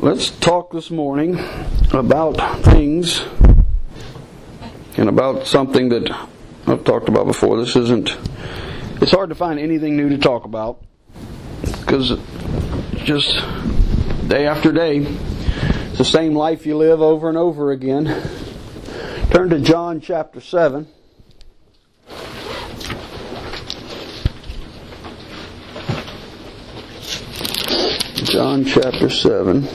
Let's talk this morning about things and about something that I've talked about before. It's hard to find anything new to talk about because just day after day, it's the same life you live over and over again. Turn to John chapter 7. John chapter 7.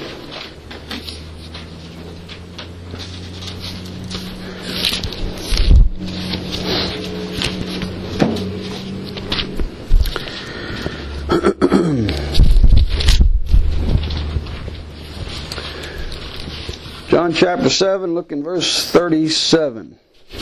John chapter 7, look in verse 37.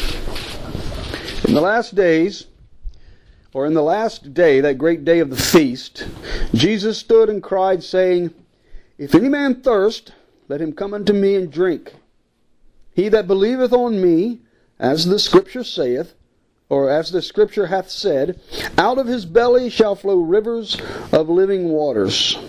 In the last days, or in the last day, that great day of the feast, Jesus stood and cried, saying, If any man thirst, let him come unto me and drink. He that believeth on me, as the Scripture saith, or as the Scripture hath said, out of his belly shall flow rivers of living waters.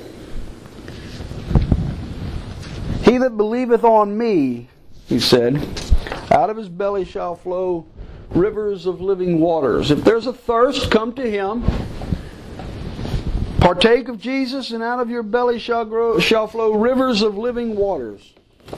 He that believeth on me, he said, out of his belly shall flow rivers of living waters. If there's a thirst, come to him. Partake of Jesus, and out of your belly shall flow rivers of living waters.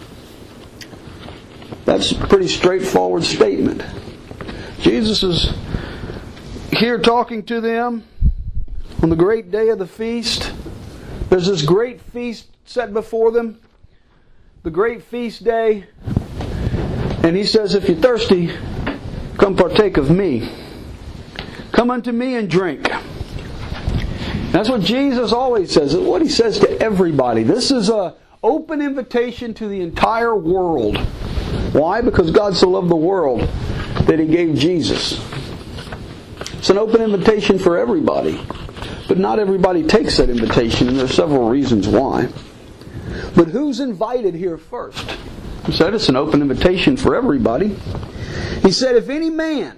That's a pretty straightforward statement. Jesus is here talking to them on the great day of the feast. There's this great feast set before them, the great feast day, and he says, if you're thirsty, come partake of me. Come unto me and drink. That's what Jesus always says. It's what he says to everybody. This is an open invitation to the entire world. Why? Because God so loved the world that he gave Jesus. It's an open invitation for everybody. But not everybody takes that invitation, and there are several reasons why. But who's invited here first? He said it's an open invitation for everybody. He said, if any man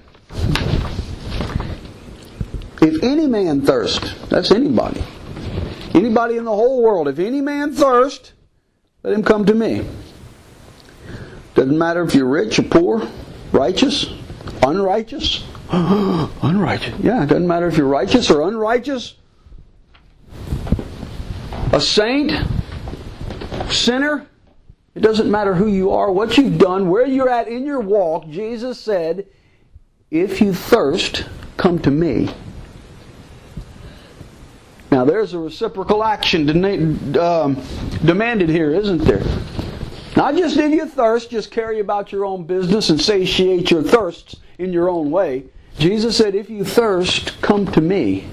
thirst, that's anybody. Anybody in the whole world, if any man thirst, let him come to me. Doesn't matter if you're rich or poor, righteous, unrighteous. Unrighteous. Yeah, it doesn't matter if you're righteous or unrighteous. A saint, sinner. It doesn't matter who you are, what you've done, where you're at in your walk. Jesus said, if you thirst, come to me. Now there's a reciprocal action demanded here, isn't there? Not just if you thirst, just carry about your own business and satiate your thirsts in your own way. Jesus said, if you thirst, come to me.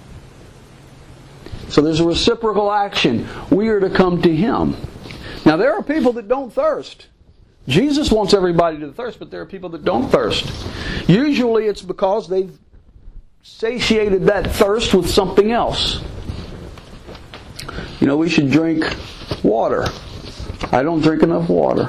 So there's a reciprocal action. We are to come to him. Now there are people that don't thirst. Jesus wants everybody to thirst, but there are people that don't thirst. Usually it's because they've satiated that thirst with something else. You know, we should drink water. I don't drink enough water.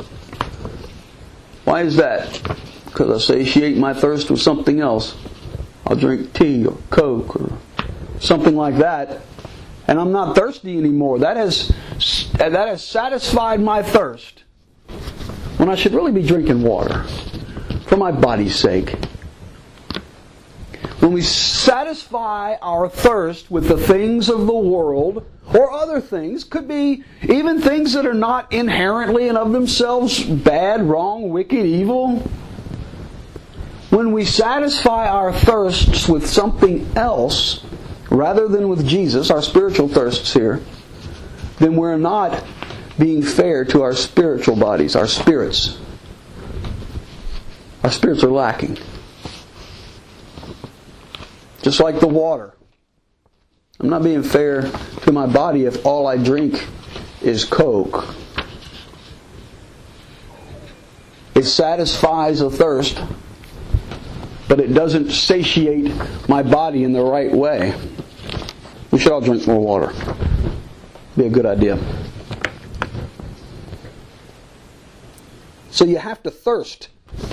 Why is that? Because I satiate my thirst with something else. I'll drink tea or Coke or something like that, and I'm not thirsty anymore. That has satisfied my thirst when I should really be drinking water for my body's sake. When we satisfy our thirst with the things of the world or other things, could be even things that are not inherently and of themselves bad, wrong, wicked, evil. When we satisfy our thirsts with something else rather than with Jesus, our spiritual thirsts here, then we're not being fair to our spiritual bodies, our spirits. Our spirits are lacking. Just like the water. I'm not being fair to my body if all I drink is Coke. It satisfies a thirst, but it doesn't satiate my body in the right way. We should all drink more water. Be a good idea. So you have to thirst.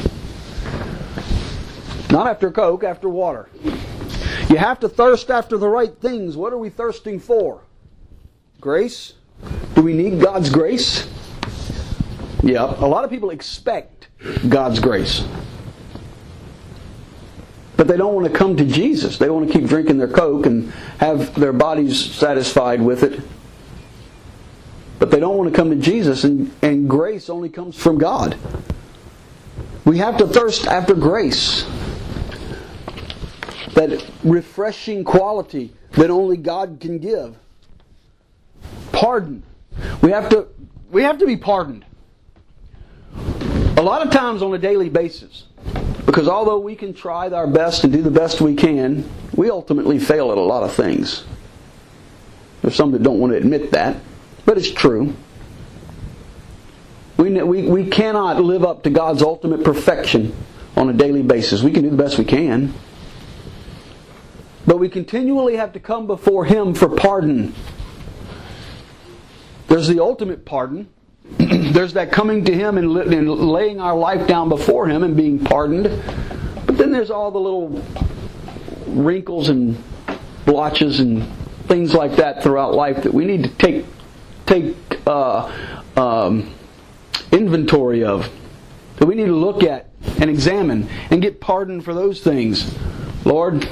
Not after Coke, after water. You have to thirst after the right things. What are we thirsting for? Grace? Do we need God's grace? Yeah, a lot of people expect God's grace. But they don't want to come to Jesus. They want to keep drinking their Coke and have their bodies satisfied with it. But they don't want to come to Jesus, and grace only comes from God. We have to thirst after grace. That refreshing quality that only God can give. Pardon. We have to be pardoned. A lot of times on a daily basis. Because although we can try our best and do the best we can, we ultimately fail at a lot of things. There's some that don't want to admit that, but it's true. We cannot live up to God's ultimate perfection on a daily basis. We can do the best we can. But we continually have to come before Him for pardon. There's the ultimate pardon. There's that coming to Him and laying our life down before Him and being pardoned. But then there's all the little wrinkles and blotches and things like that throughout life that we need to take inventory of. That we need to look at and examine and get pardoned for those things. Lord,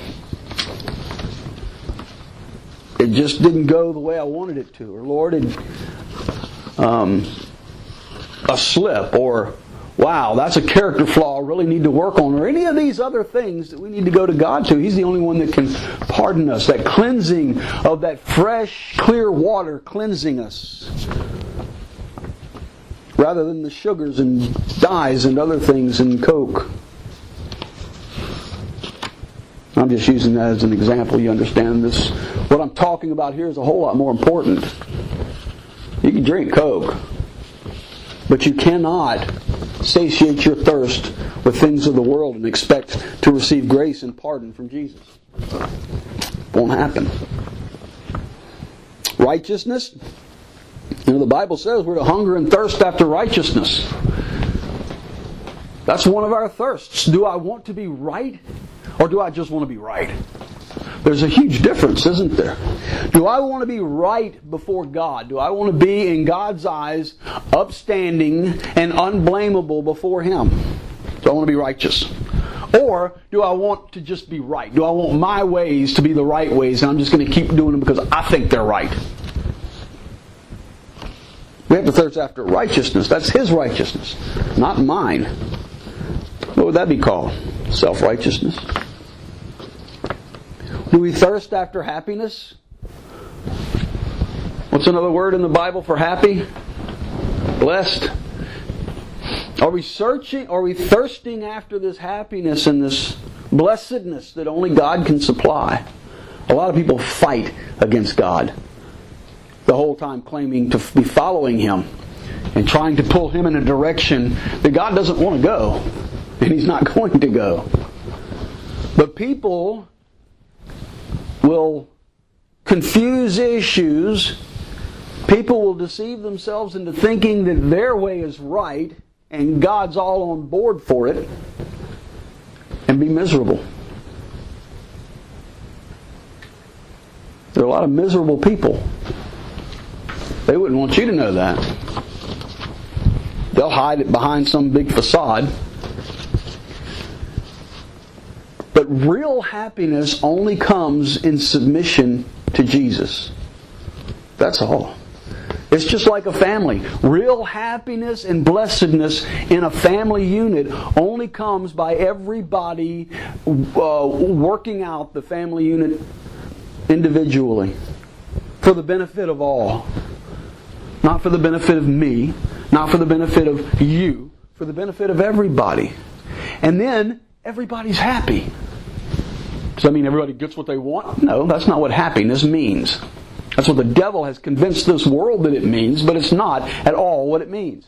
it just didn't go the way I wanted it to. Or Lord, a slip, or wow, that's a character flaw I really need to work on, or any of these other things that we need to go to God to. He's the only one that can pardon us. That cleansing of that fresh, clear water cleansing us. Rather than the sugars and dyes and other things in Coke. I'm just using that as an example. You understand this? What I'm talking about here is a whole lot more important. You can drink Coke, but you cannot satiate your thirst with things of the world and expect to receive grace and pardon from Jesus. Won't happen. Righteousness. The Bible says we're to hunger and thirst after righteousness. That's one of our thirsts. Do I want to be right, or do I just want to be right? There's a huge difference, isn't there? Do I want to be right before God? Do I want to be, in God's eyes, upstanding and unblameable before Him? Do I want to be righteous? Or do I want to just be right? Do I want my ways to be the right ways, and I'm just going to keep doing them because I think they're right? We have to thirst after righteousness. That's His righteousness, not mine. What would that be called? Self-righteousness. Do we thirst after happiness? What's another word in the Bible for happy? Blessed. Are we searching? Are we thirsting after this happiness and this blessedness that only God can supply? A lot of people fight against God. The whole time claiming to be following Him and trying to pull Him in a direction that God doesn't want to go. And He's not going to go. But people will confuse issues. People will deceive themselves into thinking that their way is right and God's all on board for it, and be miserable. There are a lot of miserable people. They wouldn't want you to know that. They'll hide it behind some big facade. But real happiness only comes in submission to Jesus. That's all. It's just like a family. Real happiness and blessedness in a family unit only comes by everybody working out the family unit individually for the benefit of all. Not for the benefit of me, not for the benefit of you, for the benefit of everybody. And then everybody's happy. Does that mean everybody gets what they want? No, that's not what happiness means. That's what the devil has convinced this world that it means, but it's not at all what it means.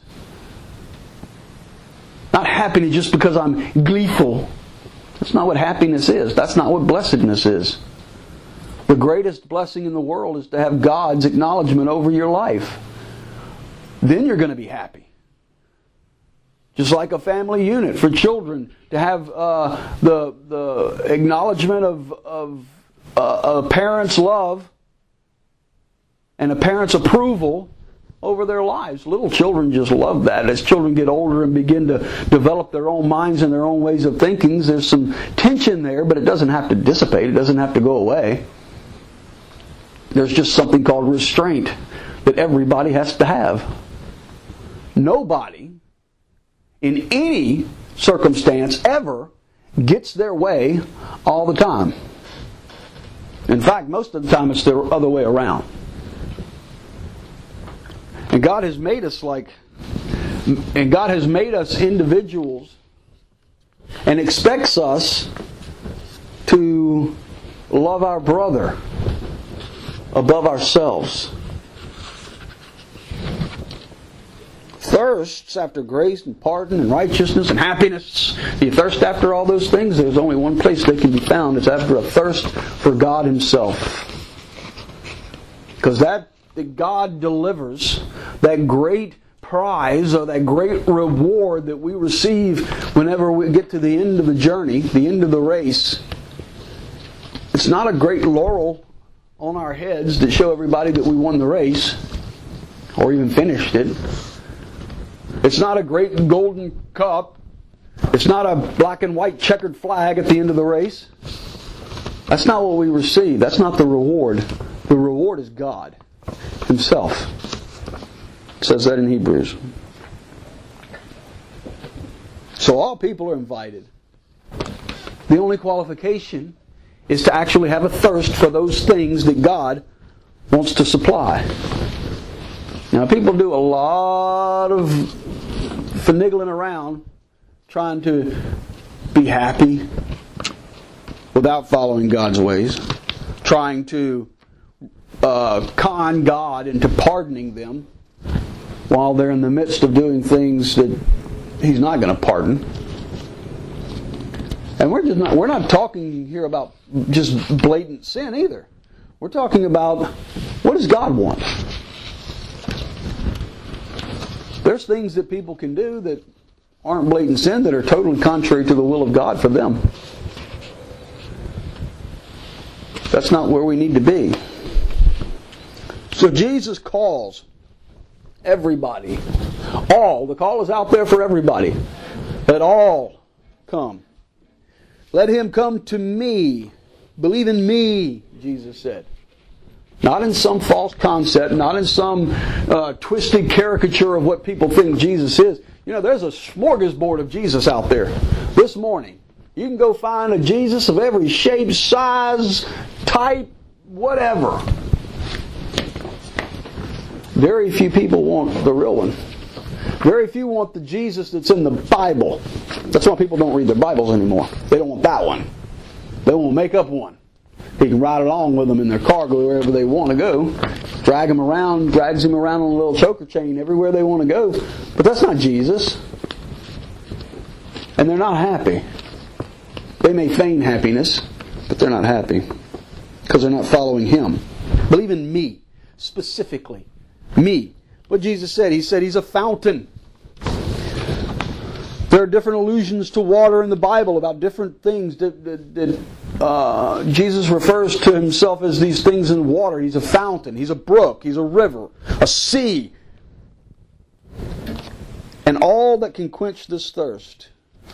Not happiness just because I'm gleeful. That's not what happiness is. That's not what blessedness is. The greatest blessing in the world is to have God's acknowledgement over your life. Then you're going to be happy. Just like a family unit, for children to have the acknowledgement of a parent's love and a parent's approval over their lives. Little children just love that. As children get older and begin to develop their own minds and their own ways of thinking, there's some tension there, but it doesn't have to dissipate. It doesn't have to go away. There's just something called restraint that everybody has to have. Nobody, in any circumstance, ever gets their way all the time. In fact, most of the time it's the other way around. And God has made us individuals and expects us to love our brother above ourselves. Thirsts after grace and pardon and righteousness and happiness. If you thirst after all those things, there's only one place they can be found. It's after a thirst for God Himself. Because that God delivers, that great prize or that great reward that we receive whenever we get to the end of the journey, the end of the race, it's not a great laurel on our heads that show everybody that we won the race or even finished it. It's not a great golden cup. It's not a black and white checkered flag at the end of the race. That's not what we receive. That's not the reward. The reward is God Himself. It says that in Hebrews. So all people are invited. The only qualification is to actually have a thirst for those things that God wants to supply. Now, people do a lot of finagling around trying to be happy without following God's ways, trying to con God into pardoning them while they're in the midst of doing things that He's not going to pardon. And we're not talking here about just blatant sin either. We're talking about, what does God want? There's things that people can do that aren't blatant sin, that are totally contrary to the will of God for them. That's not where we need to be. So Jesus calls everybody. All. The call is out there for everybody. Let all come. Let him come to me. Believe in me, Jesus said. Not in some false concept, not in some twisted caricature of what people think Jesus is. You know, there's a smorgasbord of Jesus out there this morning. You can go find a Jesus of every shape, size, type, whatever. Very few people want the real one. Very few want the Jesus that's in the Bible. That's why people don't read their Bibles anymore. They don't want that one. They want to make up one. He can ride along with them in their car, go wherever they want to go. Drags him around on a little choker chain everywhere they want to go. But that's not Jesus. And they're not happy. They may feign happiness, but they're not happy. Because they're not following Him. Believe in me, specifically. Me. What Jesus said, He said He's a fountain. There are different allusions to water in the Bible about different things that Jesus refers to Himself as these things in water. He's a fountain. He's a brook. He's a river. A sea. And all that can quench this thirst.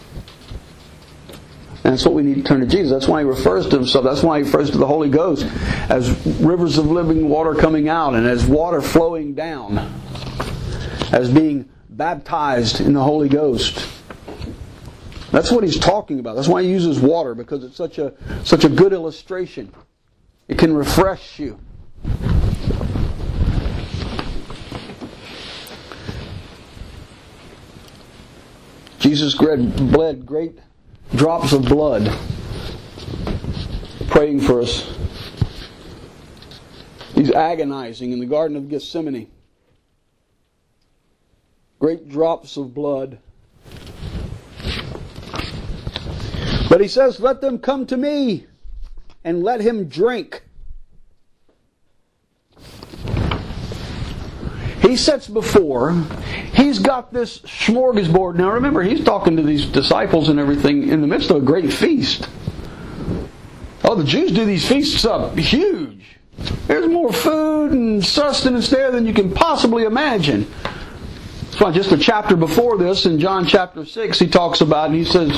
And that's what we need to turn to Jesus. That's why He refers to Himself. That's why He refers to the Holy Ghost as rivers of living water coming out and as water flowing down. As being baptized in the Holy Ghost. That's what He's talking about. That's why He uses water, because it's such a good illustration. It can refresh you. Jesus bled great drops of blood praying for us. He's agonizing in the Garden of Gethsemane. Great drops of blood. But He says, let them come to me and let him drink. He sets before, He's got this smorgasbord. Now remember, He's talking to these disciples and everything in the midst of a great feast. Oh, the Jews do these feasts up huge. There's more food and sustenance there than you can possibly imagine. It's why just a chapter before this, in John chapter 6, he talks about, and he says,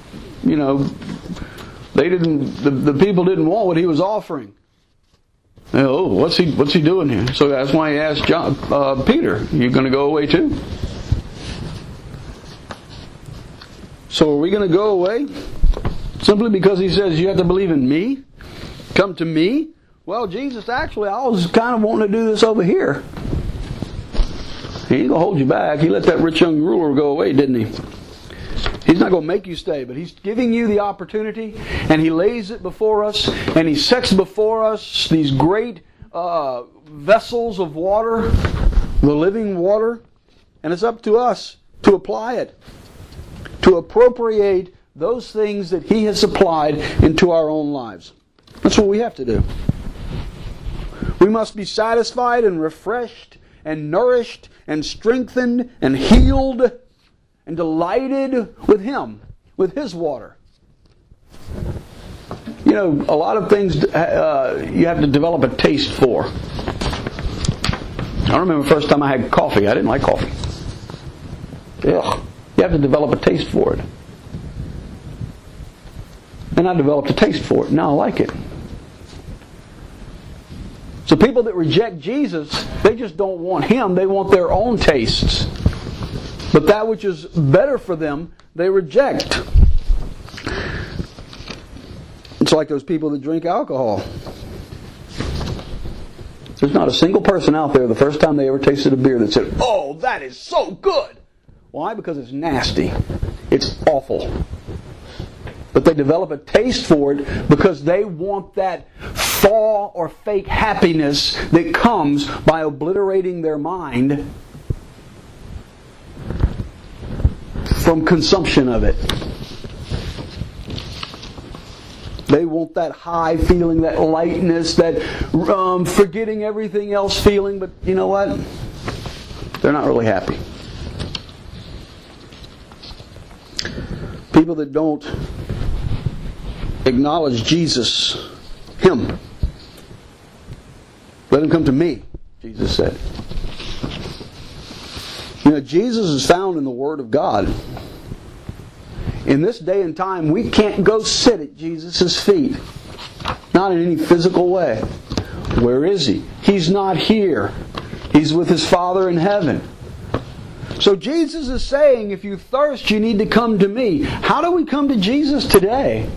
the people didn't want what he was offering. Oh, what's he doing here? So that's why he asked Peter, you going to go away too? So are we going to go away? Simply because he says you have to believe in me? Come to me? Well, Jesus, actually, I was kind of wanting to do this over here. He ain't going to hold you back. He let that rich young ruler go away, didn't he? He's not going to make you stay, but He's giving you the opportunity, and He lays it before us, and He sets before us these great vessels of water, the living water, and it's up to us to apply it, to appropriate those things that He has supplied into our own lives. That's what we have to do. We must be satisfied and refreshed and nourished and strengthened and healed and delighted with Him, with His water. A lot of things you have to develop a taste for. I remember the first time I had coffee. I didn't like coffee. Ugh. You have to develop a taste for it. And I developed a taste for it. Now I like it. So people that reject Jesus, they just don't want Him. They want their own tastes. But that which is better for them, they reject. It's like those people that drink alcohol. There's not a single person out there the first time they ever tasted a beer that said, "Oh, that is so good." Why? Because it's nasty. It's awful. But they develop a taste for it because they want that false or fake happiness that comes by obliterating their mind from consumption of it. They want that high feeling, that lightness, that forgetting everything else feeling, but you know what? They're not really happy. People that don't acknowledge Jesus, Him. Let Him come to me, Jesus said. Jesus is found in the Word of God. In this day and time, we can't go sit at Jesus' feet. Not in any physical way. Where is He? He's not here. He's with His Father in heaven. So Jesus is saying, if you thirst, you need to come to me. How do we come to Jesus today?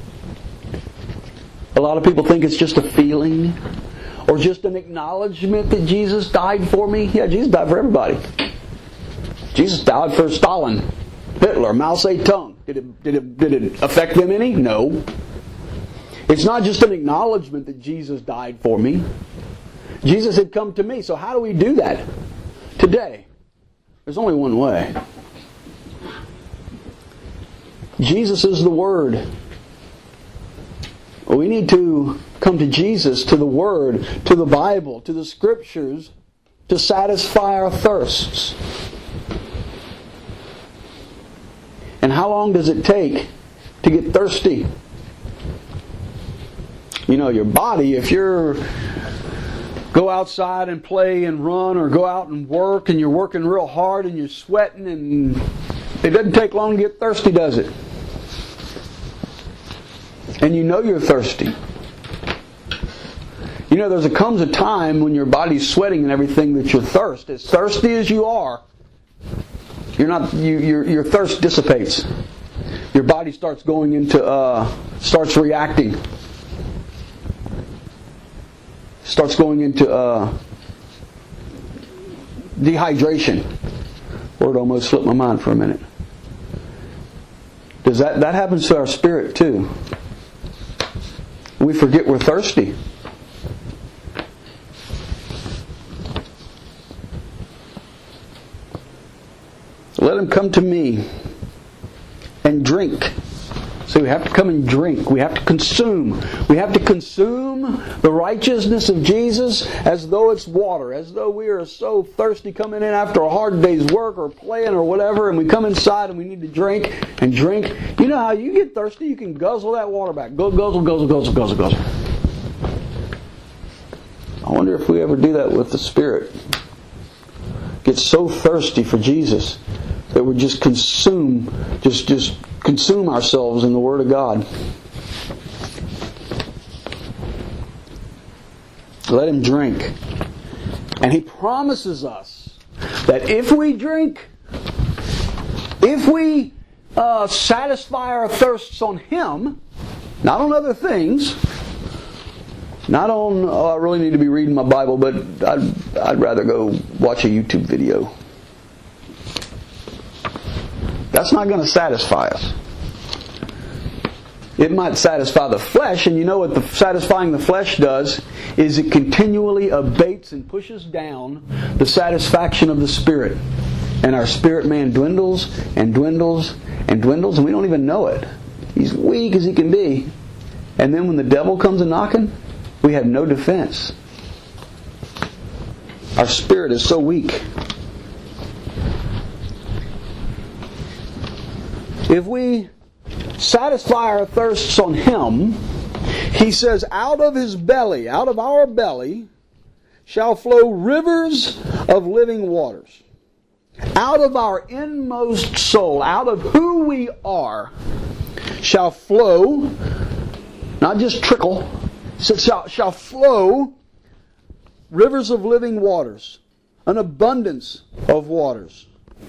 A lot of people think it's just a feeling or just an acknowledgement that Jesus died for me. Yeah, Jesus died for everybody. Jesus died for Stalin, Hitler, Mao Zedong. Did it affect them any? No. It's not just an acknowledgement that Jesus died for me. Jesus had come to me. So how do we do that today? There's only one way. Jesus is the Word. We need to come to Jesus, to the Word, to the Bible, to the Scriptures, to satisfy our thirsts. And how long does it take to get thirsty? Your body, if you're go outside and play and run, or go out and work and you're working real hard and you're sweating, and it doesn't take long to get thirsty, does it? And you're thirsty. There comes a time when your body's sweating and everything that you're thirsty. As thirsty as you are, your thirst dissipates. Your body starts going into starts reacting. Starts going into dehydration. Word almost slipped my mind for a minute. Does that happens to our spirit too? We forget we're thirsty. Let him come to me and drink. So we have to come and drink. We have to consume. We have to consume the righteousness of Jesus as though it's water. As though we are so thirsty coming in after a hard day's work or playing or whatever, and we come inside and we need to drink and drink. You know how you get thirsty? You can guzzle that water back. Guzzle, guzzle, guzzle, guzzle, guzzle. I wonder if we ever do that with the Spirit. Get so thirsty for Jesus that we just consume ourselves in the Word of God. Let Him drink. And He promises us that if we drink, if we satisfy our thirsts on Him, not on other things, not on, I really need to be reading my Bible, but I'd rather go watch a YouTube video. That's not going to satisfy us. It might satisfy the flesh, and you know what satisfying the flesh does is it continually abates and pushes down the satisfaction of the Spirit. And our spirit man dwindles and dwindles and dwindles, and we don't even know it. He's weak as he can be. And then when the devil comes a-knocking, we have no defense. Our spirit is so weak. If we satisfy our thirsts on Him, He says, out of His belly, out of our belly, shall flow rivers of living waters. Out of our inmost soul, out of who we are, shall flow, not just trickle, shall flow rivers of living waters, an abundance of waters.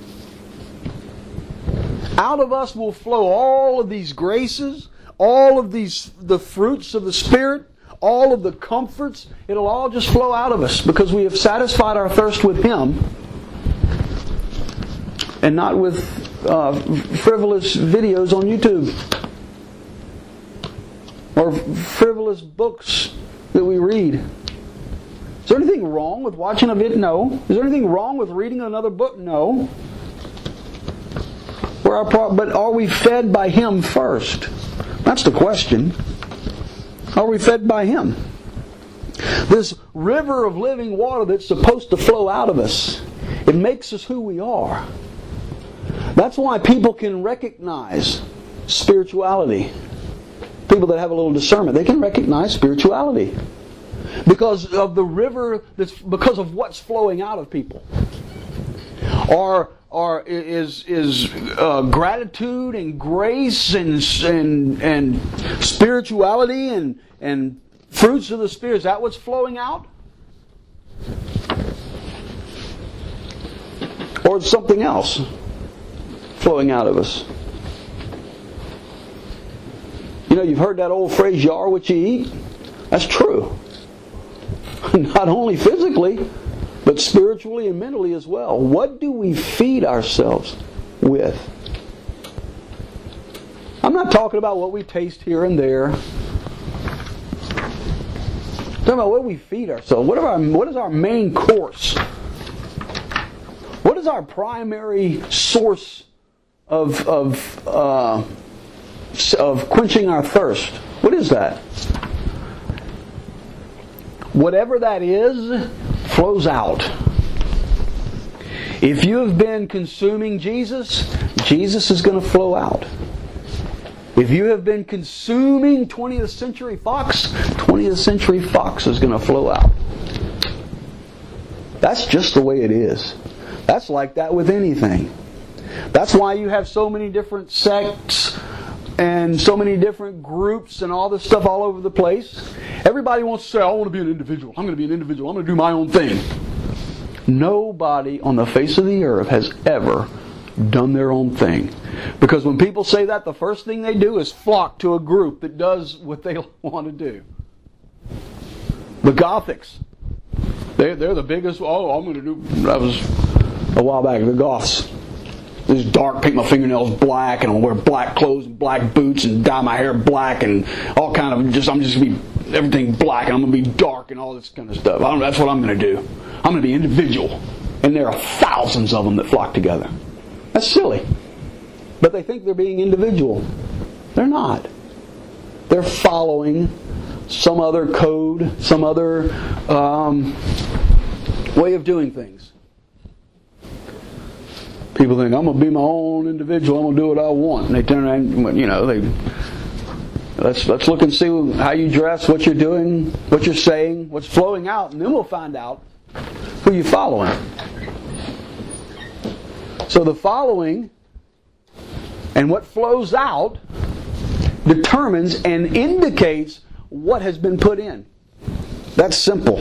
Out of us will flow all of these graces, all of the fruits of the Spirit, all of the comforts. It'll all just flow out of us because we have satisfied our thirst with Him and not with frivolous videos on YouTube or frivolous books that we read. Is there anything wrong with watching a video? No. Is there anything wrong with reading another book? No. But are we fed by Him first? That's the question. Are we fed by Him? This river of living water that's supposed to flow out of us, it makes us who we are. That's why people can recognize spirituality. People that have a little discernment, they can recognize spirituality. Because of the river, because of what's flowing out of people. Is gratitude and grace and spirituality and fruits of the Spirit. Is that what's flowing out? Or something else flowing out of us? You know, you've heard that old phrase, you are what you eat. That's true. Not only physically, but spiritually and mentally as well. What do we feed ourselves with? I'm not talking about what we taste here and there. I'm talking about what we feed ourselves. What is our main course? What is our primary source of quenching our thirst? What is that? Whatever that is, flows out. If you have been consuming Jesus, Jesus is going to flow out. If you have been consuming 20th Century Fox, 20th Century Fox is going to flow out. That's just the way it is. That's like that with anything. That's why you have so many different sects and so many different groups and all this stuff all over the place. Everybody wants to say, I want to be an individual. I'm going to be an individual. I'm going to do my own thing. Nobody on the face of the earth has ever done their own thing. Because when people say that, the first thing they do is flock to a group that does what they want to do. The Gothics. They're the biggest. Oh, I'm going to do. That was a while back. The Goths. It's dark, paint my fingernails black, and I'll wear black clothes and black boots and dye my hair black and all kind of I'm just going to be everything black and I'm going to be dark and all this kind of stuff. That's what I'm going to do. I'm going to be individual. And there are thousands of them that flock together. That's silly. But they think they're being individual. They're not. They're following some other code, some other way of doing things. People think, I'm going to be my own individual, I'm going to do what I want. And they turn around, Let's look and see how you dress, what you're doing, what you're saying, what's flowing out, and then we'll find out who you're following. So the following and what flows out determines and indicates what has been put in. That's simple.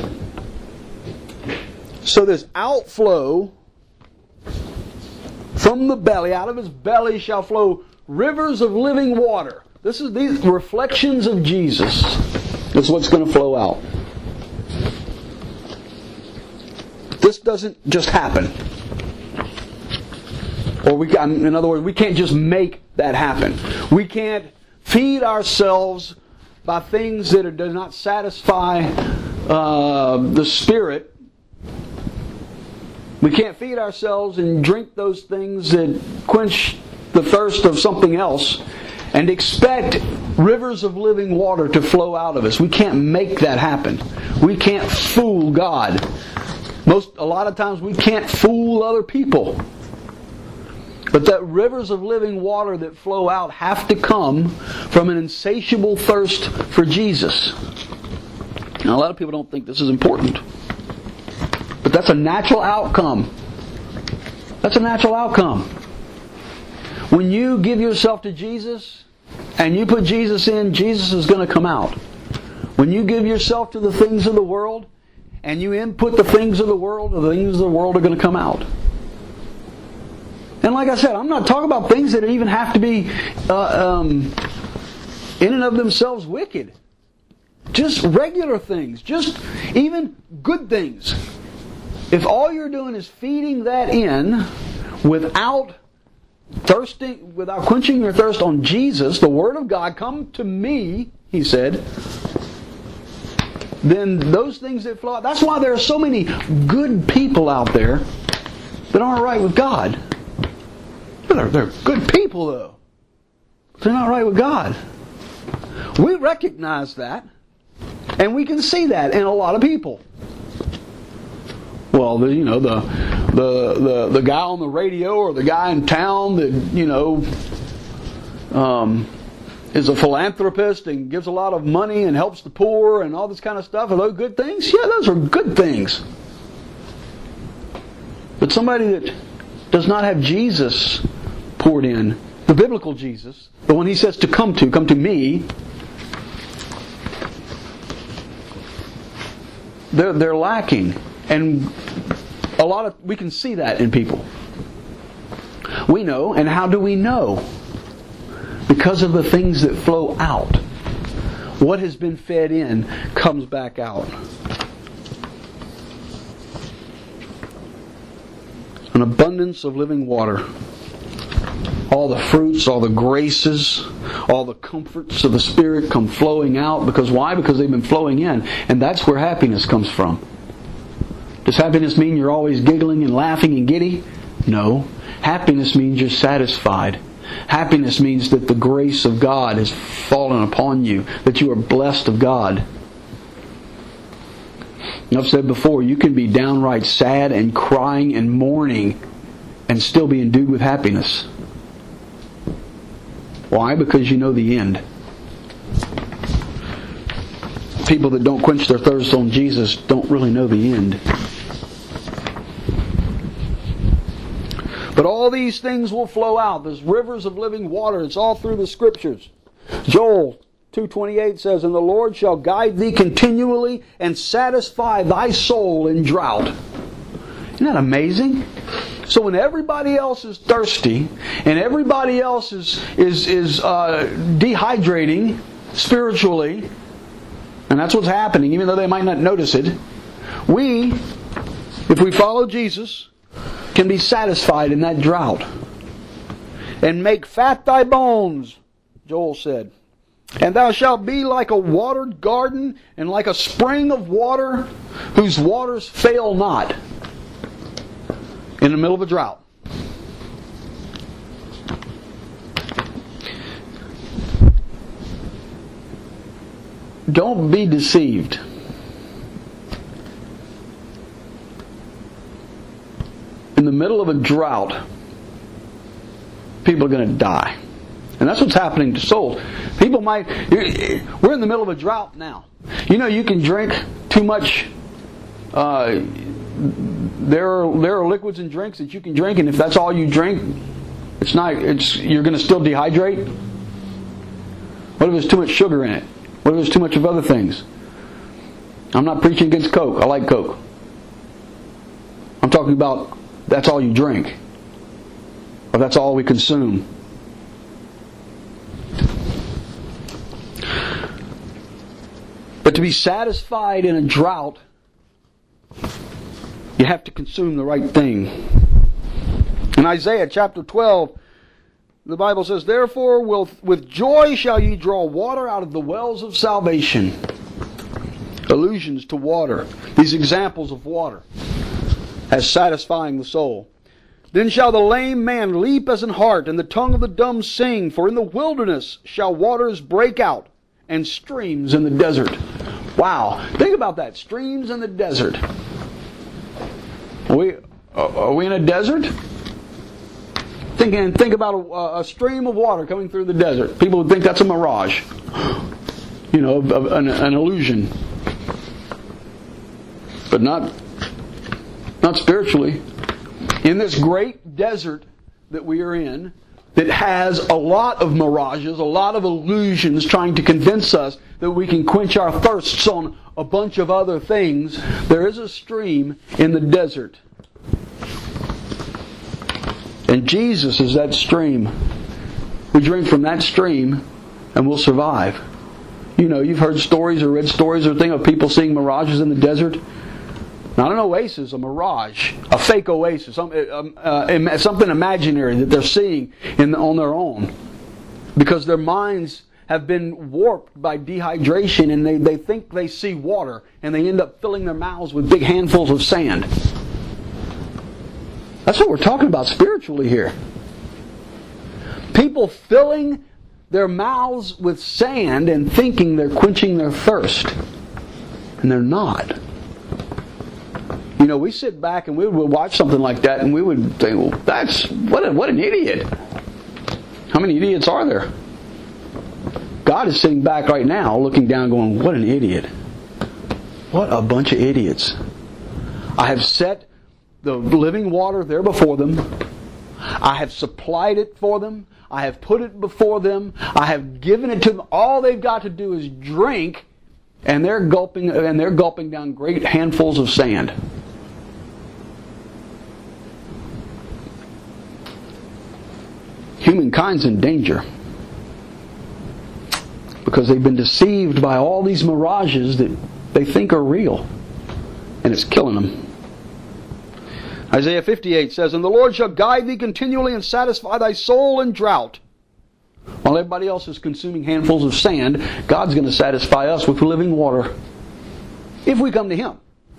So this outflow from the belly, out of his belly shall flow rivers of living water. This is these reflections of Jesus. That's what's going to flow out. This doesn't just happen. Or in other words, we can't just make that happen. We can't feed ourselves by things that do not satisfy the Spirit. We can't feed ourselves and drink those things that quench the thirst of something else and expect rivers of living water to flow out of us. We can't make that happen. We can't fool God. A lot of times we can't fool other people. But that rivers of living water that flow out have to come from an insatiable thirst for Jesus. Now, a lot of people don't think this is important. But that's a natural outcome. That's a natural outcome. When you give yourself to Jesus and you put Jesus in, Jesus is going to come out. When you give yourself to the things of the world and you input the things of the world are going to come out. And like I said, I'm not talking about things that even have to be in and of themselves wicked. Just regular things. Just even good things. If all you're doing is feeding that in without quenching your thirst on Jesus, the Word of God, come to me, He said, then those things that flow out. That's why there are so many good people out there that aren't right with God. They're good people, though. They're not right with God. We recognize that, and we can see that in a lot of people. Well, the guy on the radio or the guy in town that is a philanthropist and gives a lot of money and helps the poor and all this kind of stuff. Are those good things? Yeah, those are good things. But somebody that does not have Jesus poured in, the biblical Jesus, the one He says to come to me, they're lacking. And we can see that in people. We know, and how do we know? Because of the things that flow out. What has been fed in comes back out. An abundance of living water. All the fruits, all the graces, all the comforts of the Spirit come flowing out. Because why? Because they've been flowing in. And that's where happiness comes from. Does happiness mean you're always giggling and laughing and giddy? No. Happiness means you're satisfied. Happiness means that the grace of God has fallen upon you, that you are blessed of God. And I've said before, you can be downright sad and crying and mourning and still be endued with happiness. Why? Because you know the end. People that don't quench their thirst on Jesus don't really know the end. But all these things will flow out. There's rivers of living water. It's all through the Scriptures. Joel 2:28 says, "And the Lord shall guide thee continually and satisfy thy soul in drought." Isn't that amazing? So when everybody else is thirsty and everybody else is dehydrating spiritually, and that's what's happening, even though they might not notice it, if we follow Jesus, can be satisfied in that drought. "And make fat thy bones," Joel said. "And thou shalt be like a watered garden, and like a spring of water, whose waters fail not." In the middle of a drought. Don't be deceived. In the middle of a drought, people are going to die. And that's what's happening to souls. People might... We're in the middle of a drought now. You know, you can drink too much... There are liquids and drinks that you can drink, and if that's all you drink, you're going to still dehydrate. What if there's too much sugar in it? What if there's too much of other things? I'm not preaching against Coke. I like Coke. I'm talking about that's all you drink, or that's all we consume. But to be satisfied in a drought, you have to consume the right thing. In Isaiah chapter 12, the Bible says, "Therefore with joy shall ye draw water out of the wells of salvation." Allusions to water. These examples of water as satisfying the soul. "Then shall the lame man leap as an hart, and the tongue of the dumb sing. For in the wilderness shall waters break out, and streams in the desert." Wow. Think about that. Streams in the desert. Are we in a desert? Think about a stream of water coming through the desert. People would think that's a mirage. You know, an illusion. But not spiritually. In this great desert that we are in, that has a lot of mirages, a lot of illusions trying to convince us that we can quench our thirsts on a bunch of other things, there is a stream in the desert. And Jesus is that stream. We drink from that stream and we'll survive. You know, you've heard stories or read stories or things of people seeing mirages in the desert. Not an oasis, a mirage, a fake oasis, something imaginary that they're seeing on their own. Because their minds have been warped by dehydration, and they think they see water, and they end up filling their mouths with big handfuls of sand. That's what we're talking about spiritually here. People filling their mouths with sand and thinking they're quenching their thirst. And they're not. You know, we sit back and we would watch something like that and we would think, well, what an idiot. How many idiots are there? God is sitting back right now looking down going, what an idiot. What a bunch of idiots. I have set the living water there before them. I have supplied it for them. I have put it before them. I have given it to them. All they've got to do is drink, and they're gulping down great handfuls of sand. Humankind's in danger because they've been deceived by all these mirages that they think are real, and it's killing them. Isaiah 58 says, "And the Lord shall guide thee continually and satisfy thy soul in drought." While everybody else is consuming handfuls of sand, God's going to satisfy us with living water if we come to Him.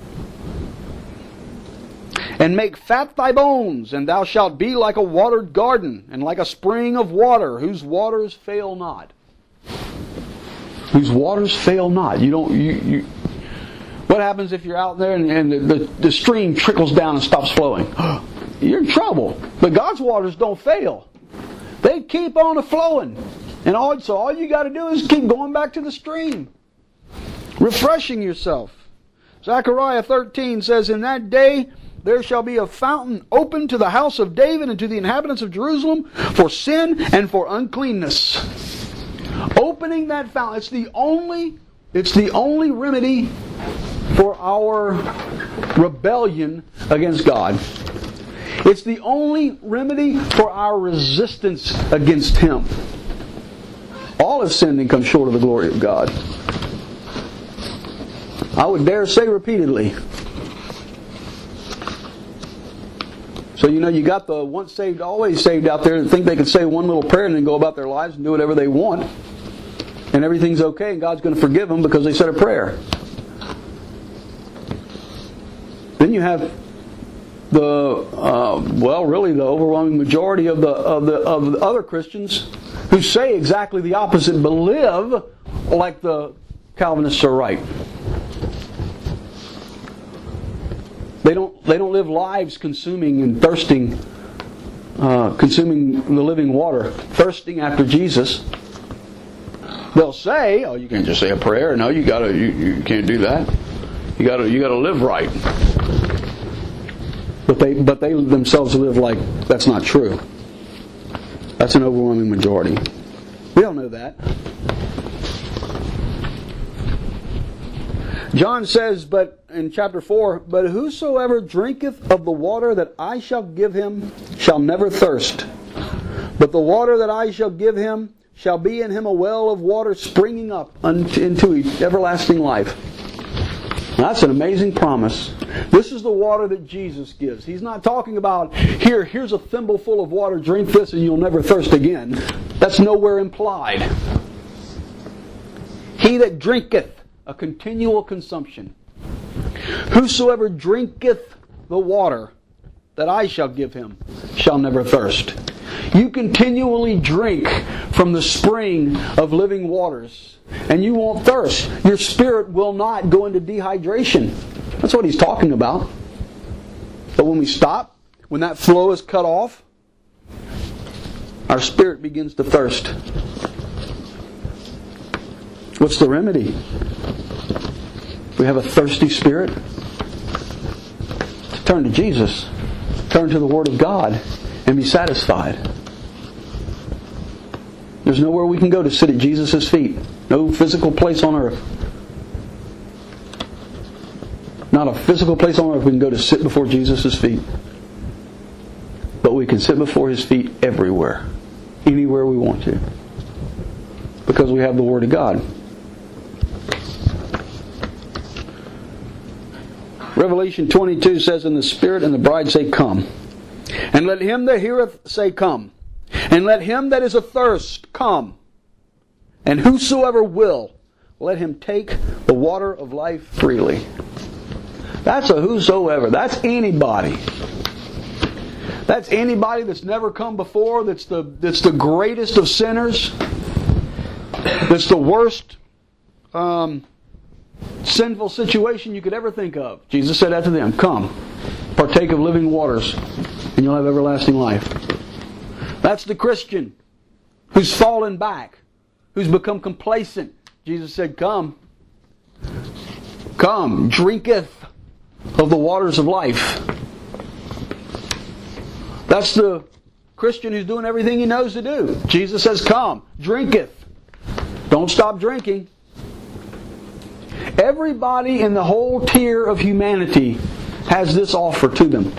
"And make fat thy bones, and thou shalt be like a watered garden, and like a spring of water, whose waters fail not." Whose waters fail not. What happens if you're out there and the stream trickles down and stops flowing? You're in trouble. But God's waters don't fail. They keep on flowing. And all you got to do is keep going back to the stream. Refreshing yourself. Zechariah 13 says, "In that day there shall be a fountain open to the house of David and to the inhabitants of Jerusalem for sin and for uncleanness." Opening that fountain. It's the only remedy for our rebellion against God. It's the only remedy for our resistance against Him. All have sinned and come short of the glory of God. I would dare say repeatedly. So you got the once saved, always saved out there that think they can say one little prayer and then go about their lives and do whatever they want. And everything's okay and God's going to forgive them because they said a prayer. Then you have the overwhelming majority of the other Christians who say exactly the opposite, but live like the Calvinists are right. They don't live lives consuming and thirsting consuming the living water, thirsting after Jesus, they'll say, "Oh, you can't just say a prayer. No, you can't do that. You gotta live right." But they themselves live like that's not true. That's an overwhelming majority. We don't know that. John says, but in chapter 4, "But whosoever drinketh of the water that I shall give him shall never thirst. But the water that I shall give him shall be in him a well of water springing up into everlasting life." That's an amazing promise. This is the water that Jesus gives. He's not talking about, here's a thimbleful of water, drink this and you'll never thirst again. That's nowhere implied. He that drinketh, a continual consumption. "Whosoever drinketh the water that I shall give him shall never thirst." You continually drink from the spring of living waters, and you won't thirst. Your spirit will not go into dehydration. That's what he's talking about. But when we stop, when that flow is cut off, our spirit begins to thirst. What's the remedy? We have a thirsty spirit. To turn to Jesus, turn to the Word of God, and be satisfied. There's nowhere we can go to sit at Jesus' feet. No physical place on earth. Not a physical place on earth we can go to sit before Jesus' feet. But we can sit before His feet everywhere. Anywhere we want to. Because we have the Word of God. Revelation 22 says, "And the Spirit and the bride say, Come. And let him that heareth say, Come. And let him that is athirst come. And whosoever will, let him take the water of life freely." That's a whosoever. That's anybody. That's anybody that's never come before, that's the greatest of sinners, that's the worst sinful situation you could ever think of. Jesus said that to them, "Come, partake of living waters, and you'll have everlasting life." That's the Christian who's fallen back, who's become complacent. Jesus said, "Come. Come, drinketh of the waters of life." That's the Christian who's doing everything he knows to do. Jesus says, "Come, drinketh." Don't stop drinking. Everybody in the whole tier of humanity has this offer to them.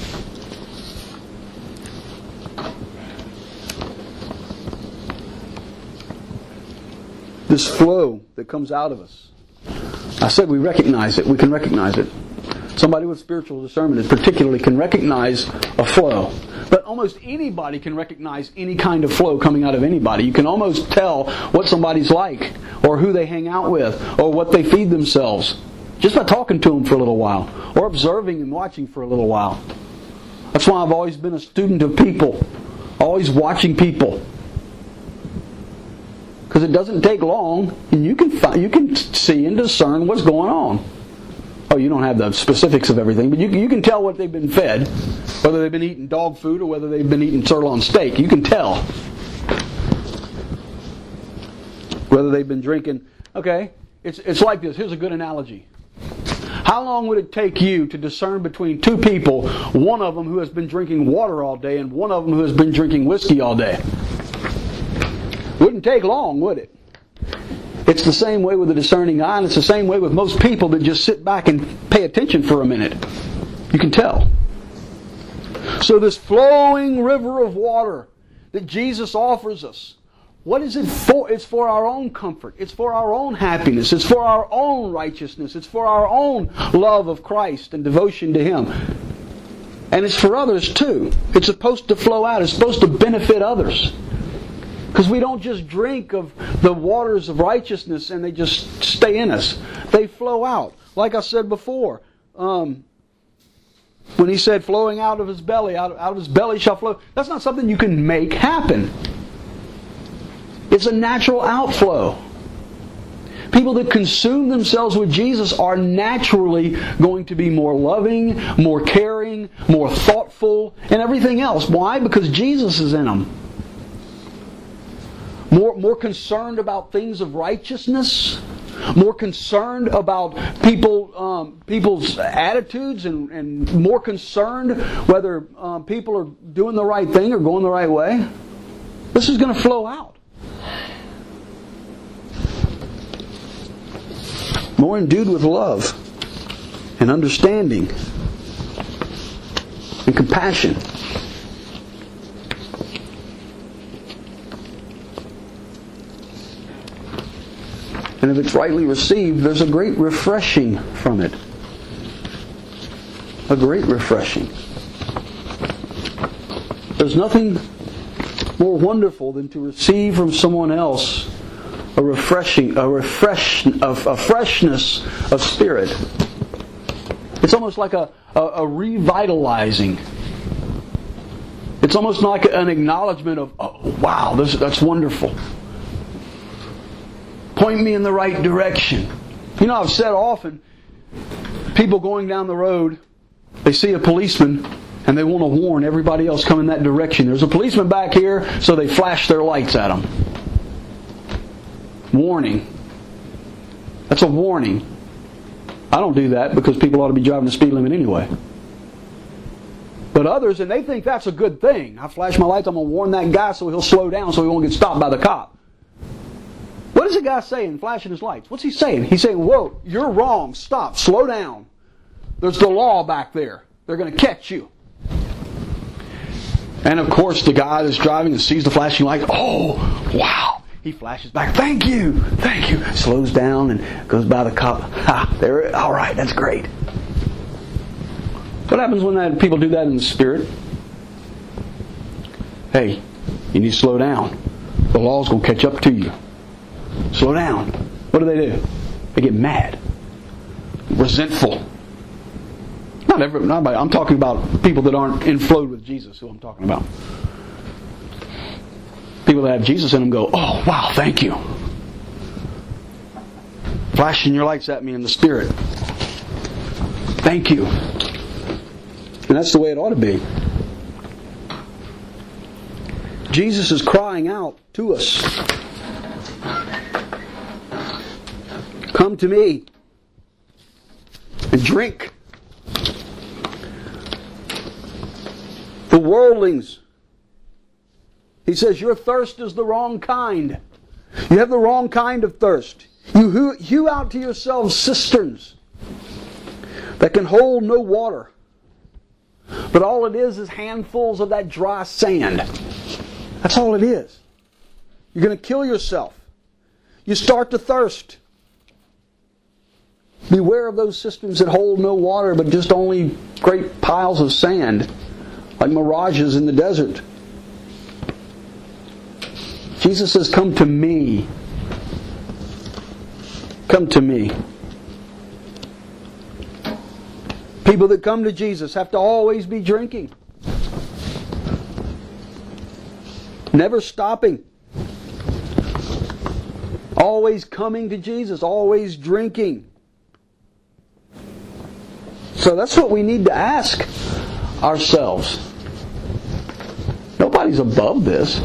This flow that comes out of us. I said we recognize it. We can recognize it. Somebody with spiritual discernment particularly can recognize a flow. But almost anybody can recognize any kind of flow coming out of anybody. You can almost tell what somebody's like, or who they hang out with, or what they feed themselves, just by talking to them for a little while, or observing and watching for a little while. That's why I've always been a student of people, always watching people. Because it doesn't take long, and you can see and discern what's going on. Oh, you don't have the specifics of everything, but you can tell what they've been fed, whether they've been eating dog food or whether they've been eating sirloin steak. You can tell. Whether they've been drinking. Okay, it's like this. Here's a good analogy. How long would it take you to discern between two people, one of them who has been drinking water all day and one of them who has been drinking whiskey all day? Wouldn't take long, would it? It's the same way with the discerning eye, and it's the same way with most people that just sit back and pay attention for a minute. You can tell. So this flowing river of water that Jesus offers us, what is it for? It's for our own comfort. It's for our own happiness. It's for our own righteousness. It's for our own love of Christ and devotion to Him. And it's for others too. It's supposed to flow out. It's supposed to benefit others. Because we don't just drink of the waters of righteousness and they just stay in us. They flow out. Like I said before, when He said flowing out of His belly, out of His belly shall flow. That's not something you can make happen. It's a natural outflow. People that consume themselves with Jesus are naturally going to be more loving, more caring, more thoughtful, and everything else. Why? Because Jesus is in them. More concerned about things of righteousness, more concerned about people's attitudes, and more concerned whether people are doing the right thing or going the right way. This is going to flow out. More endued with love and understanding and compassion. And if it's rightly received, there's a great refreshing from it. A great refreshing. There's nothing more wonderful than to receive from someone else a freshness of spirit. It's almost like a revitalizing. It's almost like an acknowledgement of, oh, wow, that's wonderful. Point me in the right direction. You know, I've said often, people going down the road, they see a policeman and they want to warn everybody else coming that direction. There's a policeman back here, so they flash their lights at him. Warning. That's a warning. I don't do that because people ought to be driving the speed limit anyway. But others, and they think that's a good thing. I flash my lights, I'm going to warn that guy so he'll slow down so he won't get stopped by the cop. What is the guy saying, flashing his lights? What's he saying? He's saying, whoa, you're wrong. Stop. Slow down. There's the law back there. They're going to catch you. And of course, the guy that's driving and sees the flashing light, oh, wow. He flashes back, thank you, thank you. Slows down and goes by the cop. There. All right, that's great. What happens when people do that in the Spirit? Hey, you need to slow down. The law's going to catch up to you. Slow down. What do? They get mad, resentful. Not everybody. I'm talking about people that aren't inflowed with Jesus. Who I'm talking about. People that have Jesus in them go, oh, wow, thank you. Flashing your lights at me in the Spirit. Thank you. And that's the way it ought to be. Jesus is crying out to us. Come to me and drink. The worldlings. He says, your thirst is the wrong kind. You have the wrong kind of thirst. You hew out to yourselves cisterns that can hold no water. But all it is handfuls of that dry sand. That's all it is. You're going to kill yourself. You start to thirst. Beware of those cisterns that hold no water, but just only great piles of sand, like mirages in the desert. Jesus says, come to me. Come to me. People that come to Jesus have to always be drinking. Never stopping. Always coming to Jesus. Always drinking. So that's what we need to ask ourselves. Nobody's above this.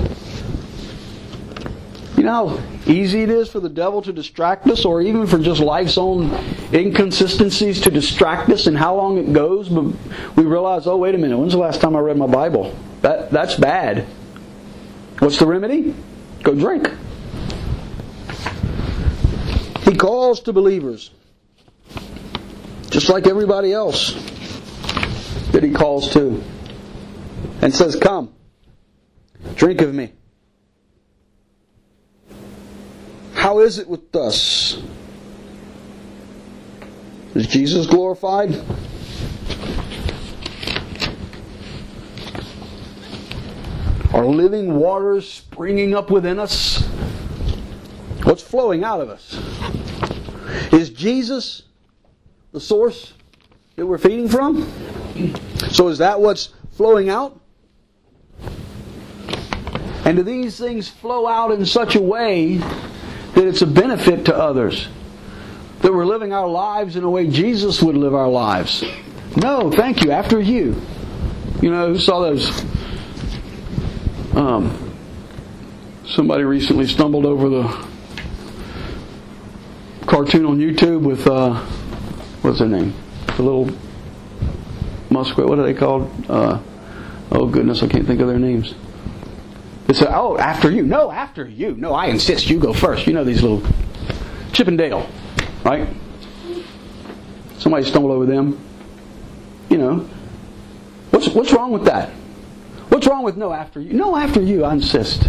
You know how easy it is for the devil to distract us, or even for just life's own inconsistencies to distract us, and how long it goes, but we realize, oh, wait a minute, when's the last time I read my Bible? That's bad. What's the remedy? Go drink. He calls to believers, just like everybody else that He calls to, and says, come, drink of me. How is it with us? Is Jesus glorified? Are living waters springing up within us? What's flowing out of us? Is Jesus the source that we're feeding from? So is that what's flowing out? And do these things flow out in such a way that it's a benefit to others, that we're living our lives in a way Jesus would live our lives. No, thank you, after you. You know, who saw those? Somebody recently stumbled over the cartoon on YouTube with, what's their name? The little muskrat, what are they called? Oh goodness, I can't think of their names. They say, oh, after you. No, after you. No, I insist you go first. You know these little Chip and Dale, right? Somebody stumbled over them. You know, what's wrong with that? What's wrong with no, after you? No, after you, I insist.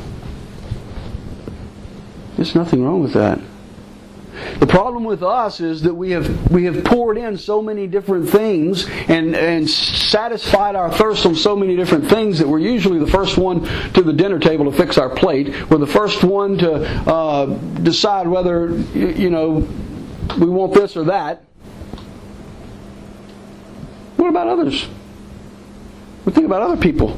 There's nothing wrong with that. The problem with us is that we have poured in so many different things and satisfied our thirst on so many different things that we're usually the first one to the dinner table to fix our plate. We're the first one to decide whether, you know, we want this or that. What about others? We think about other people.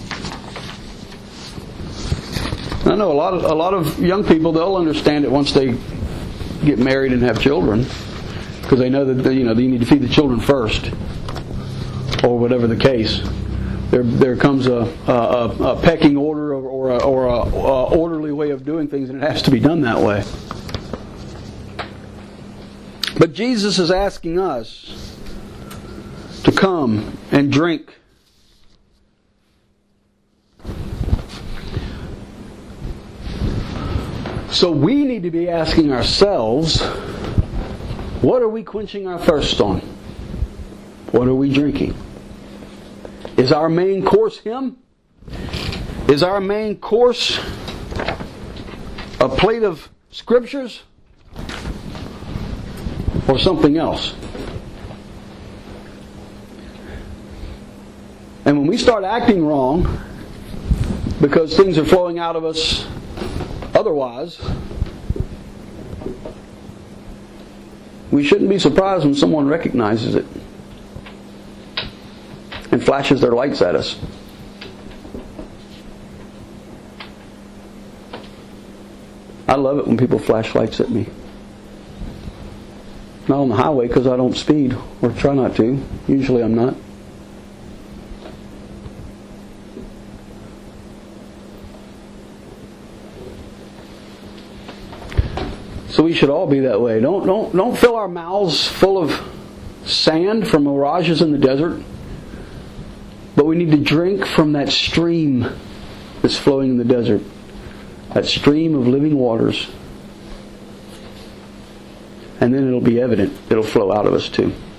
I know a lot of young people, they'll understand it once they get married and have children, because they know that they need to feed the children first, or whatever the case. There comes a pecking order or a orderly way of doing things, and it has to be done that way. But Jesus is asking us to come and drink. So we need to be asking ourselves, what are we quenching our thirst on? What are we drinking? Is our main course Him? Is our main course a plate of scriptures? Or something else? And when we start acting wrong, because things are flowing out of us otherwise, we shouldn't be surprised when someone recognizes it and flashes their lights at us. I love it when people flash lights at me. Not on the highway, because I don't speed, or try not to. Usually I'm not. So we should all be that way. Don't fill our mouths full of sand from mirages in the desert. But we need to drink from that stream that's flowing in the desert. That stream of living waters. And then it'll be evident. It'll flow out of us too.